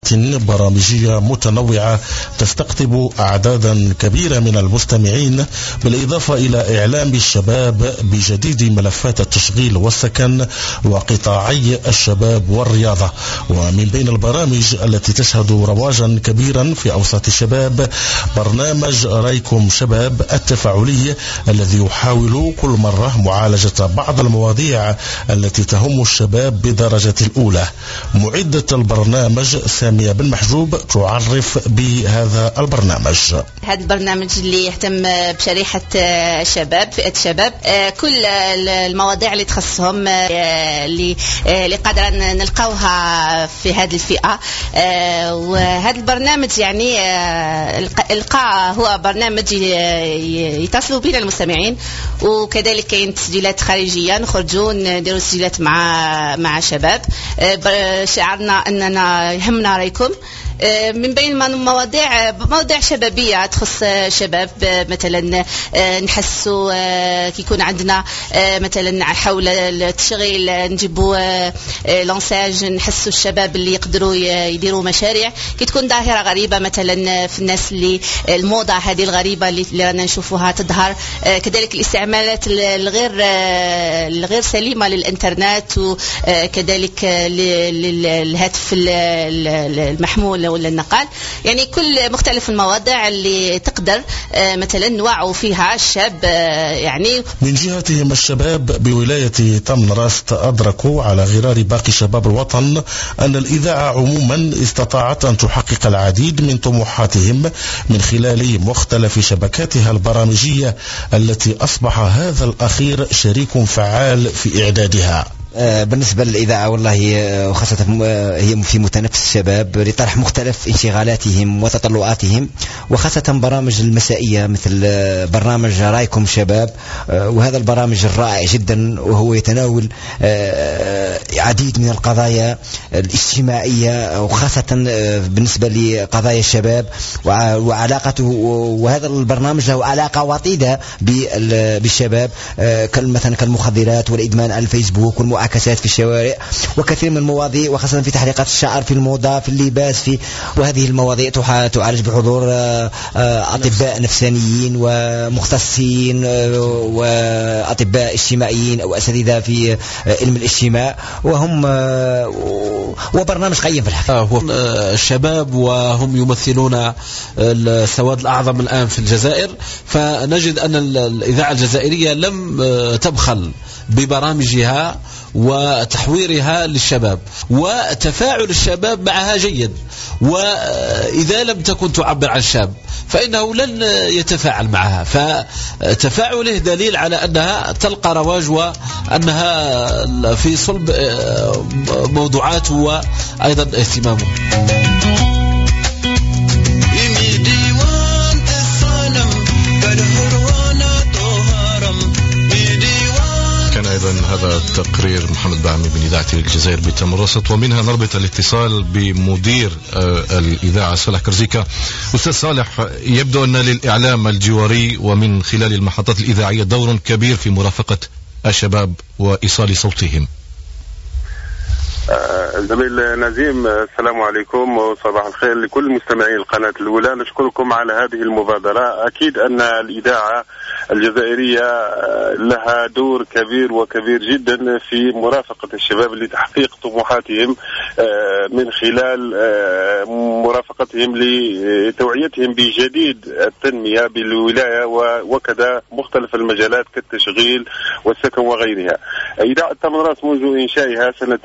برامجية متنوعة تستقطب أعدادا كبيرة من المستمعين، بالإضافة إلى إعلام الشباب بجديد ملفات التشغيل والسكن وقطاعي الشباب والرياضة. ومن بين البرامج التي تشهد رواجا كبيرا في أوساط الشباب برنامج رايكم شباب التفاعلي، الذي يحاول كل مرة معالجة بعض المواضيع التي تهم الشباب بدرجة الأولى. معدة البرنامج سامية بن محجوب تعرف بهذا البرنامج. هذا البرنامج اللي يهتم بشريحة الشباب، فئة الشباب، كل المواضيع اللي تخصهم اللي قادرة نلقاوها في هذه الفئة. وهذا البرنامج يعني القاء هو برنامج يتصلوا بنا المستمعين، وكذلك كاين تسجيلات خارجية نخرجوا نديروا تسجيلات مع شباب. شعرنا أننا يهمنا رأيكم من بين مواضيع شبابية تخص شباب. مثلا نحسوا كيكون عندنا مثلا حول التشغيل نجيبوا لانساج، نحسوا الشباب اللي يقدروا يديروا مشاريع كي تكون ظاهرة غريبة مثلا في الناس، اللي الموضة هذه الغريبة اللي رانا نشوفوها تظهر. كذلك الاستعمالات الغير سليمة للإنترنت، وكذلك للهاتف المحمول ولا النقال. يعني كل مختلف المواضيع اللي تقدر مثلا نوعوا فيها الشاب. يعني من جهتهم الشباب بولاية تمنراست أدركوا على غرار باقي شباب الوطن أن الإذاعة عموما استطاعت أن تحقق العديد من طموحاتهم من خلال مختلف شبكاتها البرامجية، التي أصبح هذا الأخير شريك فعال في إعدادها. بالنسبة للإذاعة والله وخاصة هي في متنفس الشباب لطرح مختلف انشغالاتهم وتطلعاتهم، وخاصة برامج المسائية مثل برنامج رايكم شباب. وهذا البرامج الرائع جدا، وهو يتناول عديد من القضايا الاجتماعية، وخاصة بالنسبة لقضايا الشباب وعلاقته. وهذا البرنامج له علاقة وطيدة بالشباب، مثلا كالمخدرات والإدمان على الفيسبوك والمعاكسات في الشوارع، وكثير من المواضيع، وخاصة في تحليقات الشعر، في الموضة، في اللباس، وهذه المواضيع تعالج بحضور أطباء نفسانيين ومختصين وأطباء اجتماعيين أو أساتذة في علم الاجتماع، وبرنامج قيم في الحقيقة. هو الشباب وهم يمثلون السواد الأعظم الآن في الجزائر، فنجد أن الإذاعة الجزائرية لم تبخل ببرامجها وتحويرها للشباب، وتفاعل الشباب معها جيد. وإذا لم تكن تعبر عن الشاب فإنه لن يتفاعل معها، فتفاعله دليل على أنها تلقى رواج وأنها في صلب موضوعات وأيضا اهتمامه. أيضا هذا التقرير محمد بعمي من إذاعة الجزائر بتمرست، ومنها نربط الاتصال بمدير الإذاعة صالح كرزيكا. أستاذ صالح، يبدو أن للإعلام الجواري ومن خلال المحطات الإذاعية دور كبير في مرافقة الشباب وإيصال صوتهم. زميل نزيم، السلام عليكم وصباح الخير لكل مستمعي القناة الأولى. نشكركم على هذه المبادرة. أكيد أن الإذاعة الجزائرية لها دور كبير وكبير جدا في مرافقة الشباب لتحقيق طموحاتهم من خلال مرافقتهم لتوعيتهم بجديد التنمية بالولاية وكذا مختلف المجالات كالتشغيل والسكن وغيرها. إذاعة تمنراست منذ إنشائها سنة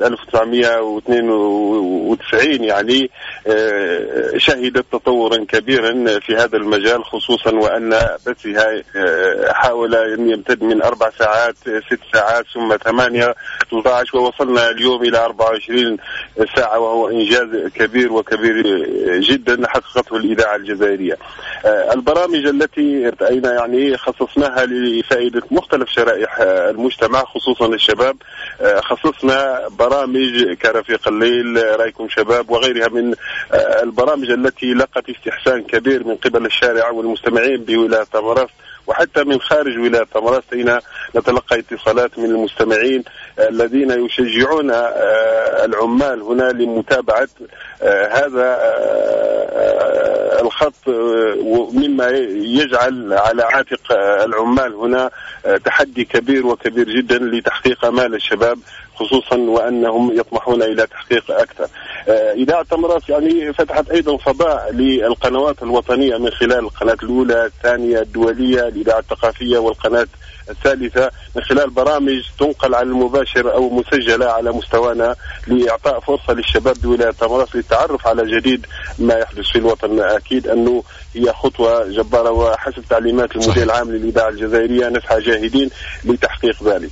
1992 يعني شهدت تطورا كبيرا في هذا المجال، خصوصا وأن بثها حاول أن يمتد من 4 ساعات 6 ساعات ثم 8 13 ووصلنا اليوم إلى 24 ساعة، وهو إنجاز كبير وكبير جدا حققته الإذاعة الجزائرية. البرامج التي رأينا يعني خصصناها لفائدة مختلف شرائح المجتمع خصوصا الشباب، خصصنا برامج كرفيق الليل، رايكم شباب، وغيرها من البرامج التي لقت استحسان كبير من قبل الشارع والمستمعين بولاية تمنراست وحتى من خارج ولاية طمراس نتلقى اتصالات من المستمعين الذين يشجعون العمال هنا لمتابعة هذا الخط، مما يجعل على عاتق العمال هنا تحدي كبير وكبير جدا لتحقيق آمال الشباب، خصوصا وأنهم يطمحون إلى تحقيق أكثر. إذاعة طمراس يعني فتحت أيضا فضاء للقنوات الوطنية من خلال القناة الأولى، الثانية، الدولية، الإذاعة الثقافية، والقناة الثالثة، من خلال برامج تنقل على المباشر أو مسجلة على مستوانا، لإعطاء فرصة للشباب بولاية طمراس للتعرف على جديد ما يحدث في الوطن. أكيد أنه هي خطوة جبارة، وحسب تعليمات المدير العام للإذاعة الجزائرية نسعى جاهدين لتحقيق ذلك.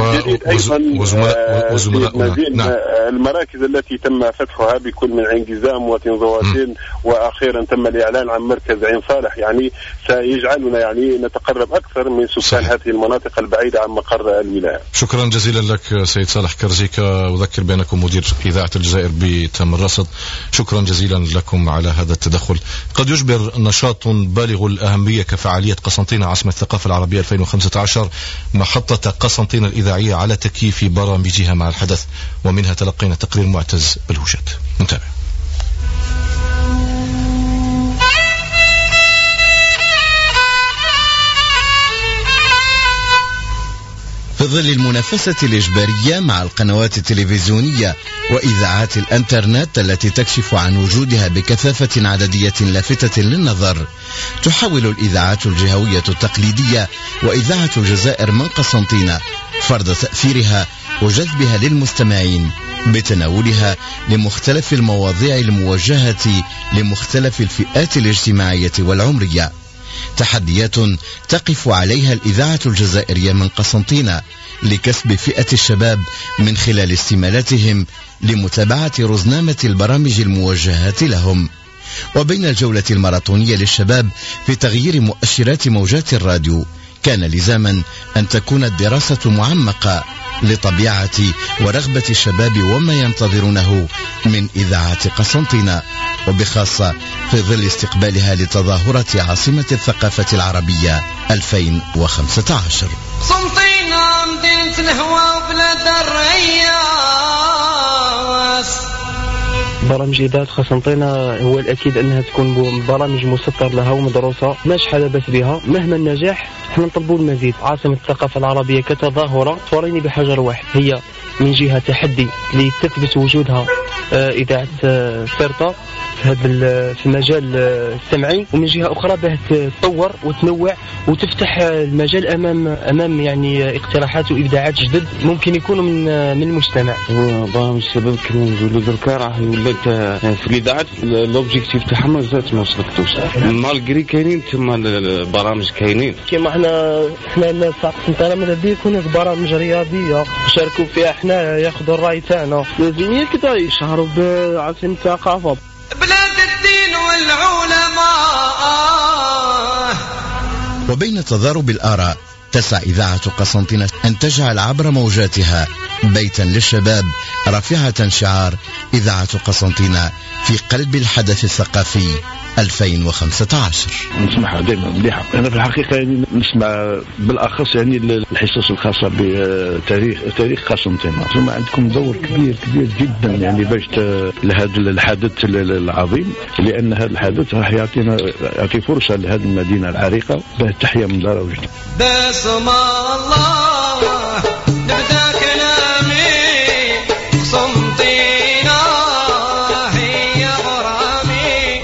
نعم. المراكز التي تم فتحها بكل من عين جزام وتنظواتين، واخيرا تم الاعلان عن مركز عين صالح، يعني سيجعلنا يعني نتقرب اكثر من سكان هذه المناطق البعيده عن مقر الولايه. شكرا جزيلا لك سيد صالح كرزيكا، اذكر بانكم مدير اذاعه الجزائر بتم الرصد. شكرا جزيلا لكم على هذا التدخل. قد يجبر نشاط بالغ الاهميه كفعاليه قسنطينه عاصمه الثقافه العربيه 2015 محطه قسنطينه الإذاعية على تكييف برامجها مع الحدث، ومنها تلقينا تقرير معتز بالهوشات. نتابع. في ظل المنافسة الإجبارية مع القنوات التلفزيونية وإذاعات الإنترنت التي تكشف عن وجودها بكثافة عددية لافتة للنظر، تحاول الإذاعات الجهوية التقليدية وإذاعة الجزائر من قسنطينة فرض تأثيرها وجذبها للمستمعين بتناولها لمختلف المواضيع الموجهة لمختلف الفئات الاجتماعية والعمرية، تحديات تقف عليها الإذاعة الجزائرية من قسنطينة لكسب فئة الشباب من خلال استمالتهم لمتابعة رزنامة البرامج الموجهة لهم. وبين الجولة الماراثونية للشباب في تغيير مؤشرات موجات الراديو، كان لزاما أن تكون الدراسة معمقة لطبيعة ورغبة الشباب وما ينتظرونه من إذاعة قسنطينة، وبخاصة في ظل استقبالها لتظاهرة عاصمة الثقافة العربية 2015. قسنطينة مدينة الهوى وبلاد الرياس. برامج إذاعة قسنطينة هو الأكيد أنها تكون برامج مسطر لها ومدروسة ناجحة لا بأس بها. مهما النجاح احنا نطلبوا المزيد. عاصمة الثقافة العربية كتظاهرة توريني بحجر واحد، هي من جهة تحدي لتثبت وجودها إذاعة فرطة في المجال السمعي، ومن جهة أخرى باه تطور وتنوع وتفتح المجال أمام يعني اقتراحات وإبداعات جدد ممكن يكونوا من المجتمع. برامج الشباب كما نقولوا دركا راه ولات في الإذاعات لوبجيكتيف تاعها مازالت ما وصلتوش، مالغري كاينين تما البرامج كاينين. كيما احنا الناس تاع قسنطينة ماذا بيا يكون برامج رياضية نشاركوا فيها، احنا ياخذوا الرأي تاعنا، لازم كذا يشهروا بعاصمة الثقافة. بلاد الدين والعلماء. وبين تضارب الآراء تسعى إذاعة قسنطينة أن تجعل عبر موجاتها بيتا للشباب رافعة شعار إذاعة قسنطينة في قلب الحدث الثقافي 2015. نسمعها دائما مليحة. أنا في الحقيقة يعني نسمع بالأخص يعني الحصص الخاصة بتاريخ قسنطينة. ثم عندكم دور كبير جدا يعني باش لهذا الحدث العظيم، لأن هذا الحدث راح يعطي فرصة لهذه المدينة العريقة باه تحيا من دار وجديد. بسم الله نبدأ كلامي. قسنطينة هي غرامي.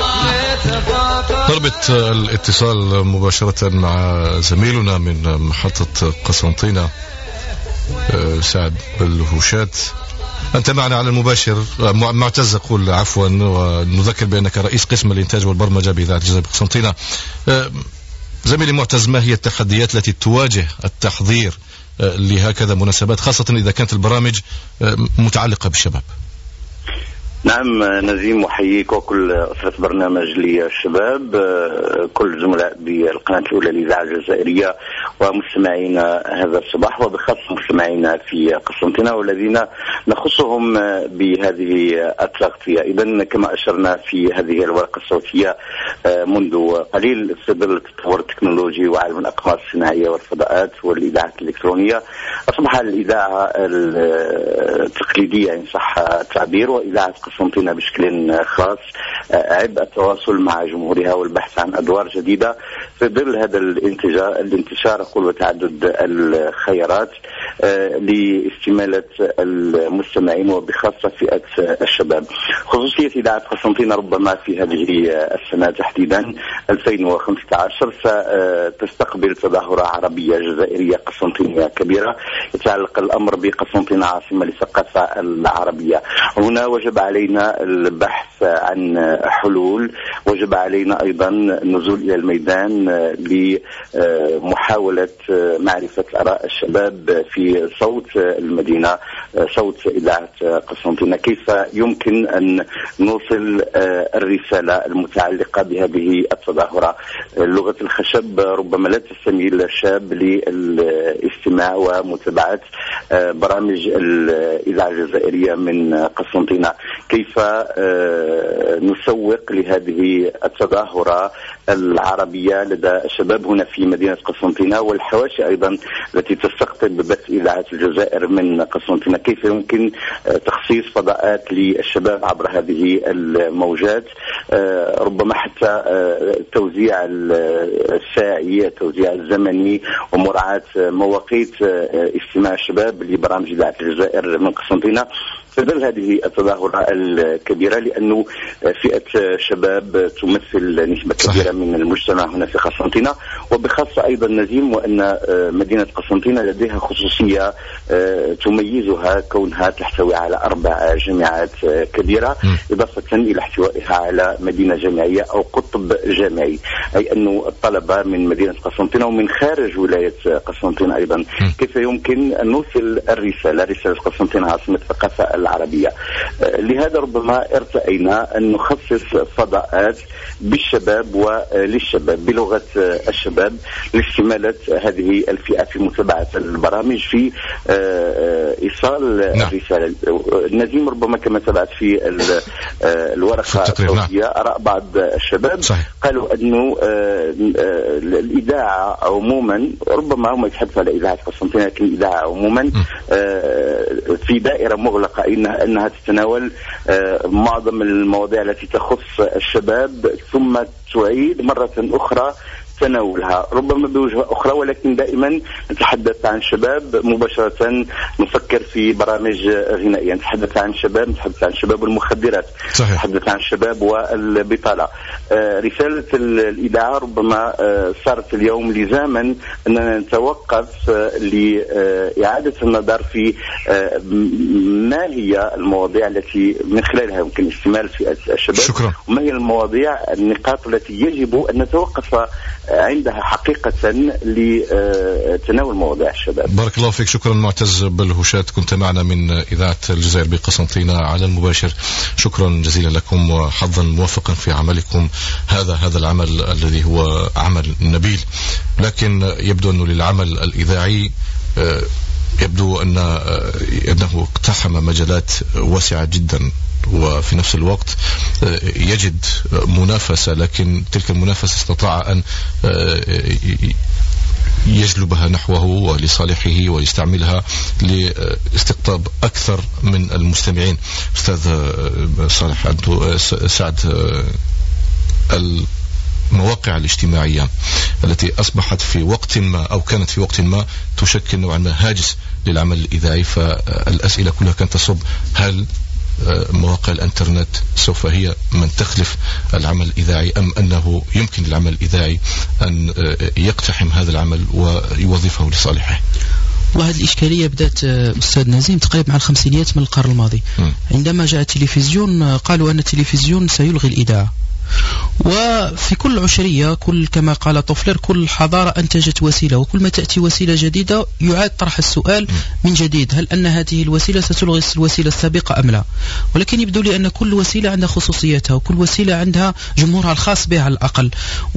طلبت الاتصال مباشرة مع زميلنا من محطة قسنطينة سعد بالهوشات. أنت معنا على المباشر. معتز أقول عفوا، ونذكر بأنك رئيس قسم الإنتاج والبرمجة بإذاعة الجزائر بقسنطينة. زميلي معتز، ما هي التحديات التي تواجه التحضير لهكذا مناسبات، خاصة إذا كانت البرامج متعلقة بالشباب؟ نعم نزيم، وحييك وكل أسرة برنامج للشباب، كل الزملاء بالقناة الأولى للإذاعة الجزائرية ومستمعينا هذا الصباح، وبخاصة مستمعينا في قسنطينة والذين نخصهم بهذه التغطية. إذن كما أشرنا في هذه الورقة الصوتية منذ قليل، في ظل التطور التكنولوجي وعالم الأقمار الصناعية والفضاءات والإذاعة الإلكترونية، أصبح الإذاعة التقليدية إن صح التعبير وإذاعة قسنطينة بشكل خاص عبء التواصل مع جمهورها والبحث عن أدوار جديدة في ظل هذا الانتشار أقول وتعدد الخيارات لاستمالة المستمعين وبخاصة فئة الشباب. خصوصية إذاعة قسنطينة ربما في هذه السنة تحديدا 2015 ستستقبل تظاهرة عربية جزائرية قسنطينية كبيرة، يتعلق الأمر بقسنطينة عاصمة للثقافة العربية. هنا وجب علينا البحث عن حلول، وجب علينا أيضا النزول إلى الميدان لمحاولة معرفة آراء الشباب في صوت المدينة، صوت إذاعة قسنطينة. كيف يمكن أن نوصل الرسالة المتعلقة بهذه التظاهرة؟ لغة الخشب ربما لا تستميل الشاب للاستماع ومتابعة برامج الإذاعة الجزائرية من قسنطينة. كيف نسوق لهذه التظاهرة العربية لدى الشباب هنا في مدينة قسنطينة والحواشي أيضا التي تستقطب بث إذاعة الجزائر من قسنطينة؟ كيف يمكن تخصيص فضاءات للشباب عبر هذه الموجات؟ ربما حتى توزيع الساعي، التوزيع الزمني، ومراعاة مواقيت استماع الشباب لبرامج إذاعة الجزائر من قسنطينة في ظل هذه التظاهرة الكبيرة، لأنه فئة شباب تمثل نسبة كبيرة من المجتمع هنا في قسنطينة، وبخاصة أيضا نزيم وأن مدينة قسنطينة لديها خصوصية تميزها كونها تحتوي على 4 جامعات كبيرة، إضافة إلى احتوائها على مدينة جامعية أو قطب جامعي، أي أن الطلبة من مدينة قسنطينة ومن خارج ولاية قسنطينة أيضا. كيف يمكن أن نوصل رسالة قسنطينة عاصمة الثقافة العربية؟ لهذا ربما ارتأينا أن نخصص فضاءات بالشباب وللشباب بلغة الشباب لاستمالة هذه الفئة في متابعة البرامج، في إيصال الرسالة. نزيم ربما كما تابعت في الورقة الصوتية آراء بعض الشباب قالوا أنه الإذاعة عموما، ربما هم يتحدثوا على إذاعة قسنطينة، لكن الإذاعة عموما في دائرة مغلقة أنها تتناول معظم المواضيع التي تخص الشباب ثم تعيد مرة أخرى تناولها ربما بوجهة أخرى، ولكن دائما نتحدث عن شباب مباشرة، نفكر في برامج غنائية، نتحدث عن شباب، نتحدث عن شباب المخدرات، نتحدث عن شباب والبطالة. رسالة الإذاعة ربما صارت اليوم لزاما أننا نتوقف لإعادة النظر في ما هي المواضيع التي من خلالها يمكن استمال فئة الشباب، وما هي المواضيع النقاط التي يجب أن نتوقف عندها حقيقة لتناول مواضيع الشباب. بارك الله فيك، شكرا معتز بالهشات، كنت معنا من إذاعة الجزائر بقسنطينة على المباشر. شكرا جزيلا لكم وحظا موفقا في عملكم هذا العمل الذي هو عمل نبيل، لكن يبدو أنه للعمل الإذاعي يبدو أنه اقتحم مجالات واسعة جدا، وفي نفس الوقت يجد منافسة، لكن تلك المنافسة استطاع أن يجلبها نحوه ولصالحه ويستعملها لاستقطاب أكثر من المستمعين. أستاذ صالح سعد، المواقع الاجتماعية التي أصبحت في وقت ما أو كانت في وقت ما تشكل نوعا ما هاجس للعمل الإذاعي، فالأسئلة كلها كانت تصب هل مواقع الانترنت سوف هي من تخلف العمل الإذاعي، أم أنه يمكن للعمل الإذاعي أن يقتحم هذا العمل ويوظفه لصالحه؟ وهذه الإشكالية بدأت أستاذ نزيم تقريبا مع الخمسينيات من القرن الماضي، عندما جاء التلفزيون قالوا أن التلفزيون سيلغي الإذاعة، وفي كل عشرية كما قال توفلر كل حضارة أنتجت وسيلة، وكل ما تأتي وسيلة جديدة يعاد طرح السؤال من جديد، هل أن هذه الوسيلة ستلغي الوسيلة السابقة أم لا؟ ولكن يبدو لي أن كل وسيلة عندها خصوصيتها، وكل وسيلة عندها جمهورها الخاص بها على الأقل،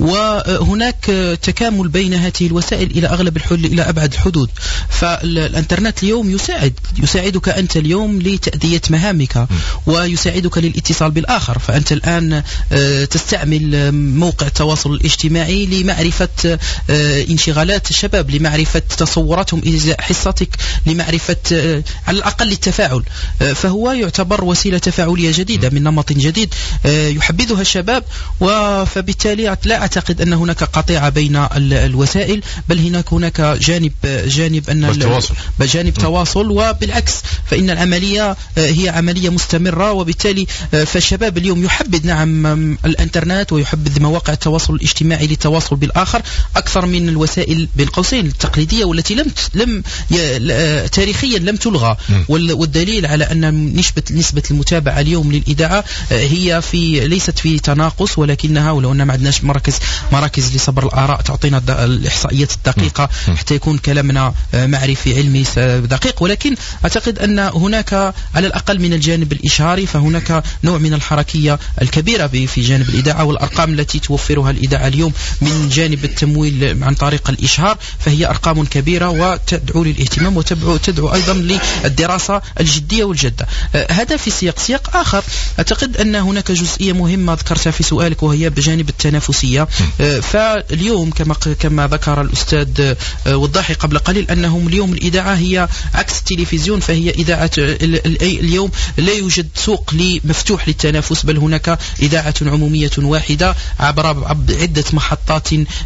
وهناك تكامل بين هذه الوسائل إلى أبعد الحدود. فالإنترنت اليوم يساعدك أنت اليوم لتأدية مهامك، ويساعدك للاتصال بالآخر. فأنت الآن تستعمل موقع التواصل الاجتماعي لمعرفة انشغالات الشباب، لمعرفة تصوراتهم إزاء حصتك، لمعرفة على الأقل التفاعل. فهو يعتبر وسيلة تفاعلية جديدة من نمط جديد يحبذها الشباب. فبالتالي لا أعتقد أن هناك قطيعة بين الوسائل، بل هناك جانب أن جانب تواصل، وبالعكس فإن العملية هي عملية مستمرة. وبالتالي فالشباب اليوم يحبذ الانترنت ويحبذ مواقع التواصل الاجتماعي للتواصل بالآخر أكثر من الوسائل بين قوسين التقليدية، والتي لم تاريخيا لم تلغى. والدليل على أن نسبة المتابعة اليوم للإذاعة هي ليست في تناقص، ولكنها ولو أن ما عندناش مراكز لصبر الآراء تعطينا الإحصائيات الدقيقة حتى يكون كلامنا معرفي علمي دقيق. ولكن أعتقد أن هناك على الأقل من الجانب الإشهاري فهناك نوع من الحركية الكبيرة في جانب الإذاعة، والأرقام التي توفرها الإذاعة اليوم من جانب التمويل عن طريق الإشهار فهي أرقام كبيرة وتدعو للاهتمام وتدعو أيضا للدراسة الجدية والجدة. هذا في سياق آخر. أعتقد أن هناك جزئية مهمة ذكرتها في سؤالك، وهي بجانب التنافسية. فاليوم كما ذكر الأستاذ وضاحي قبل قليل أنهم اليوم الإذاعة هي عكس التلفزيون، فهي إذاعة اليوم لا يوجد سوق مفتوح للتنافس، بل هناك إذاعة عمومية واحدة عبر عدة محطات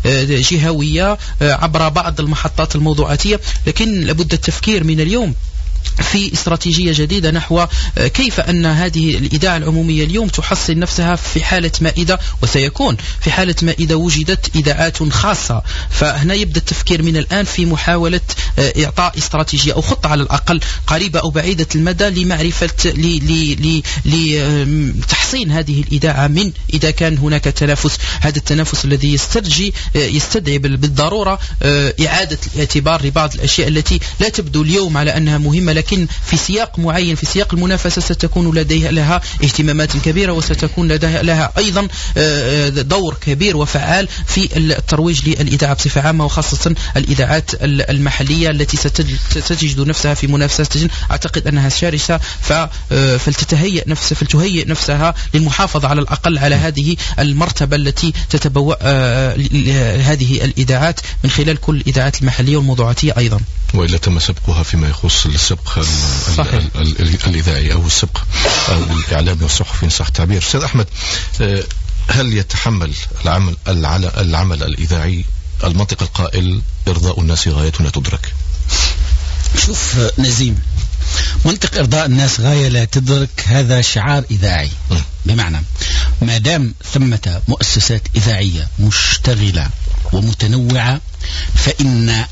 جهوية، عبر بعض المحطات الموضوعاتية. لكن لابد التفكير من اليوم في استراتيجية جديدة نحو كيف أن هذه الإذاعة العمومية اليوم تحصن نفسها في حالة ما إذا، وسيكون في حالة ما إذا وجدت إذاعات خاصة. فهنا يبدأ التفكير من الآن في محاولة إعطاء استراتيجية أو خطة على الأقل قريبة أو بعيدة المدى لمعرفة لتحصين هذه الإذاعة من إذا كان هناك تنافس. هذا التنافس الذي يستدعي بالضرورة إعادة الاعتبار لبعض الأشياء التي لا تبدو اليوم على أنها مهمة، لكن في سياق معين في سياق المنافسة ستكون لها اهتمامات كبيرة، وستكون لها أيضا دور كبير وفعال في الترويج للإذاعة بصفة عامة، وخاصة الإذاعات المحلية التي ستجد نفسها في منافسة أعتقد أنها شرسة. فلتهيئ نفسها للمحافظة على الأقل على هذه المرتبة التي تتبوأ هذه الإذاعات من خلال كل الإذاعات المحلية والموضوعاتية أيضا، وإلا تم سبقها فيما يخص السبق الإذاعي أو السبق الإعلامي والصحفي إن صح التعبير. أستاذ أحمد، هل يتحمل العمل الإذاعي المنطق القائل إرضاء الناس غاية لا تدرك؟ شوف نزيم، منطق إرضاء الناس غاية لا تدرك هذا شعار إذاعي، بمعنى ما دام ثمة مؤسسات إذاعية مشتغلة ومتنوعة فإن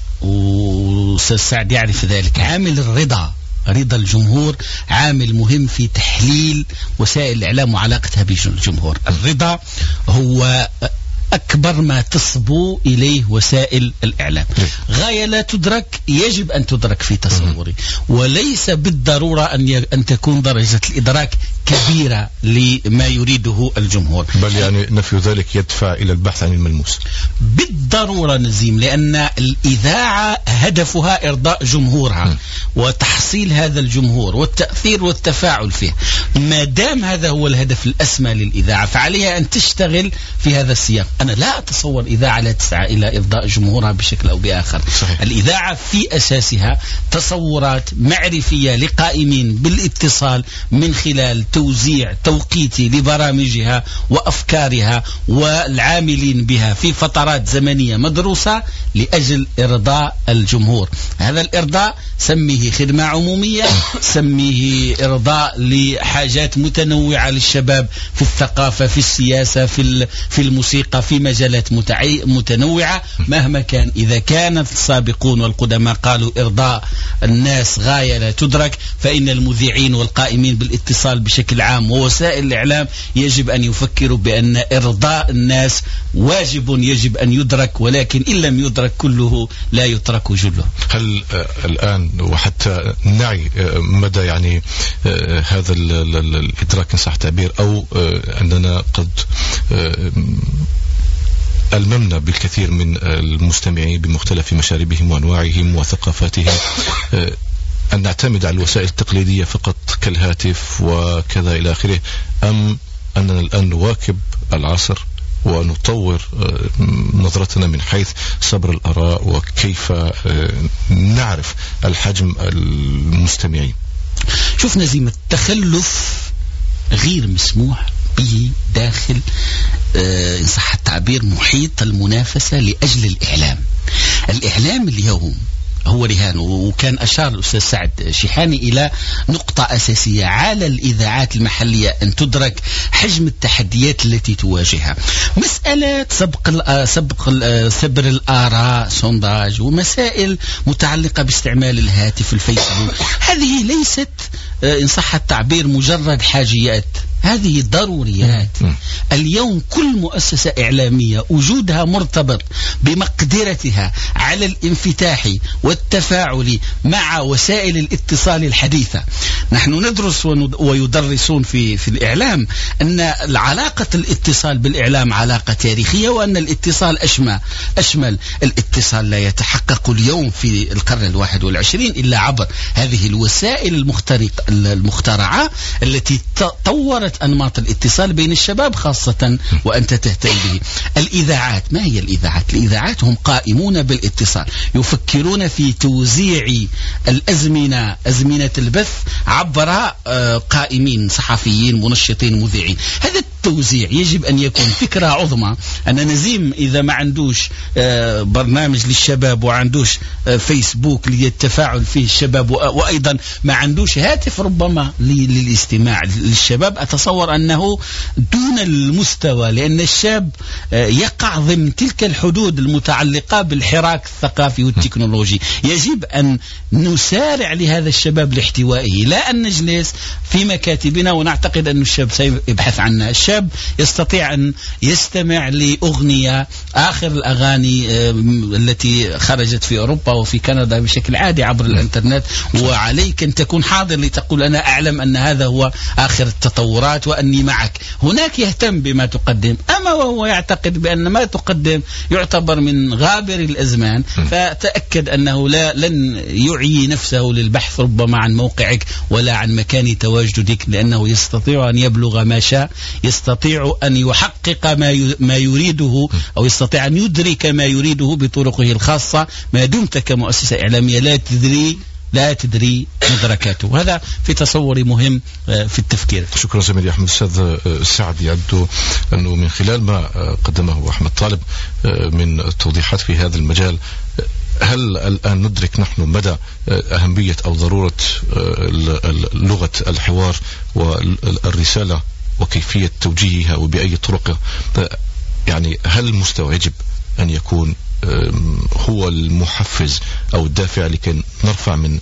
وسعد يعرف ذلك عامل رضا الجمهور عامل مهم في تحليل وسائل الإعلام وعلاقتها بالجمهور. الرضا هو أكبر ما تصبو إليه وسائل الإعلام. غاية لا تدرك يجب أن تدرك في تصوري، وليس بالضرورة أن تكون درجة الإدراك كبيرة لما يريده الجمهور، بل يعني نفي ذلك يدفع إلى البحث عن الملموس بالضرورة نزيم، لأن الإذاعة هدفها إرضاء جمهورها وتحصيل هذا الجمهور والتأثير والتفاعل فيه. ما دام هذا هو الهدف الأسمى للإذاعة فعليها أن تشتغل في هذا السياق. أنا لا أتصور إذاعة لا تسعى إلى إرضاء جمهورها بشكل أو بآخر. صحيح. الإذاعة في أساسها تصورات معرفية لقائمين بالاتصال من خلال توزيع توقيتي لبرامجها وأفكارها والعاملين بها في فترات زمنية مدروسة لأجل إرضاء الجمهور. هذا الإرضاء سميه خدمة عمومية، سميه إرضاء لحاجات متنوعة للشباب في الثقافة، في السياسة، في الموسيقى، في مجالات متنوعة. مهما كان، إذا كان السابقون والقدماء قالوا إرضاء الناس غاية لا تدرك، فإن المذيعين والقائمين بالاتصال بشكل بشكل عام ووسائل الإعلام يجب أن يفكروا بأن إرضاء الناس واجب يجب أن يدرك، ولكن إن لم يدرك كله لا يترك جله. هل الآن وحتى نعي مدى يعني هذا الإدراك إن صح التعبير، أو أننا قد ألممنا بالكثير من المستمعين بمختلف مشاربهم وأنواعهم وثقافاتهم أن نعتمد على الوسائل التقليدية فقط كالهاتف وكذا إلى آخره، أم أننا الآن نواكب العصر ونطور نظرتنا من حيث صبر الآراء وكيف نعرف الحجم المستمعين؟ شوف نزيم، التخلف غير مسموح به داخل إن صح التعبير محيط المنافسة لأجل الإعلام. الإعلام اليوم هو رهان، وكان أشار الأستاذ سعد شيحاني إلى نقطة أساسية على الإذاعات المحلية أن تدرك حجم التحديات التي تواجهها. مسألة سبر الآراء، سونداج، ومسائل متعلقة باستعمال الهاتف، الفيسبوك، هذه ليست إن صح التعبير مجرد حاجيات، هذه ضروريات. اليوم كل مؤسسة إعلامية وجودها مرتبط بمقدرتها على الانفتاح والتفاعل مع وسائل الاتصال الحديثة. نحن ندرس ويدرسون في الإعلام أن علاقة الاتصال بالإعلام علاقة تاريخية، وأن الاتصال أشمل. الاتصال لا يتحقق اليوم في القرن 21 إلا عبر هذه الوسائل المخترعة التي طورت أنماط الاتصال بين الشباب خاصة وأنت تهتم به. الإذاعات، ما هي الإذاعات؟ الإذاعات هم قائمون بالاتصال، يفكرون في توزيع أزمنة البث عبر قائمين صحفيين منشطين مذيعين. هذا التوزيع يجب أن يكون فكرة عظمى. أن نزيم إذا ما عندوش برنامج للشباب وعندوش فيسبوك للتفاعل فيه الشباب، وأيضا ما عندوش هاتف ربما للاستماع للشباب، أتصور أنه دون المستوى، لأن الشاب يقع ضمن تلك الحدود المتعلقة بالحراك الثقافي والتكنولوجي. يجب أن نسارع لهذا الشباب لاحتوائه، لا أن نجلس في مكاتبنا ونعتقد أن الشاب سيبحث عنا. الشاب يستطيع أن يستمع لأغنية، آخر الأغاني التي خرجت في أوروبا وفي كندا بشكل عادي عبر الإنترنت، وعليك أن تكون حاضر لتقول أنا أعلم أن هذا هو آخر التطورات وأني معك. هناك يهتم بما تقدم، أما وهو يعتقد بأن ما تقدم يعتبر من غابر الأزمان، فتأكد أنه لن يعي نفسه للبحث ربما عن موقعك ولا عن مكان تواجدك، لأنه يستطيع أن يبلغ ما شاء، يستطيع أن يحقق ما يريده، أو يستطيع أن يدرك ما يريده بطرقه الخاصة، ما دمت كمؤسسة إعلامية لا تدري مدركاته. هذا في تصوري مهم في التفكير. شكرا زميلي أحمد. أستاذ سعد، يبدو أنه من خلال ما قدمه أحمد طالب من توضيحات في هذا المجال، هل الآن ندرك نحن مدى أهمية أو ضرورة لغة الحوار والرسالة وكيفية توجيهها وبأي طرق؟ يعني هل المستوى يجب أن يكون هو المحفز أو الدافع لكي نرفع من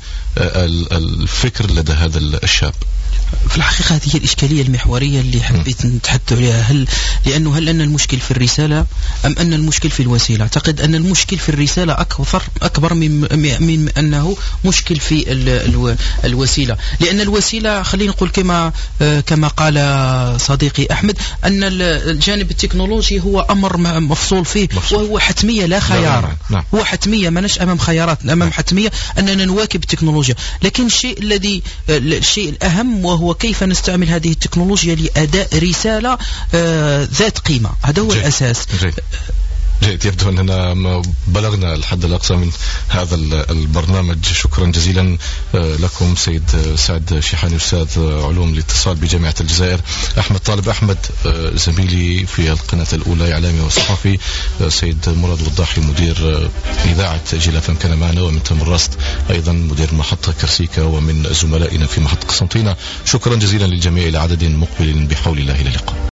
الفكر لدى هذا الشاب؟ في الحقيقة هذه الإشكالية المحورية اللي حبيت نتحدث عليها. هل أن المشكل في الرسالة أم أن المشكل في الوسيلة؟ أعتقد أن المشكل في الرسالة أكبر من أنه مشكل في الوسيلة، لأن الوسيلة خلينا نقول كما قال صديقي أحمد أن الجانب التكنولوجي هو أمر مفصول فيه، وهو حتمية لا خيار. هو حتمية، ما نش أمام خيارات، أمام حتمية أننا نواكب التكنولوجيا. لكن الشيء الأهم وهو كيف نستعمل هذه التكنولوجيا لأداء رسالة ذات قيمة. هذا هو الأساس. جيد. يبدو أننا بلغنا الحد الأقصى من هذا البرنامج. شكرا جزيلا لكم سيد سعد شيحاني، أستاذ علوم الاتصال بجامعة الجزائر، أحمد طالب أحمد زميلي في القناة الأولى إعلامي وصحفي، سيد مراد وضاحي مدير إذاعة جيل FM كان معنا، ومن تم الرصد أيضا مدير محطة كرسيكا، ومن زملائنا في محطة قسنطينة. شكرا جزيلا للجميع، إلى عدد مقبل بحول الله إلى اللقاء.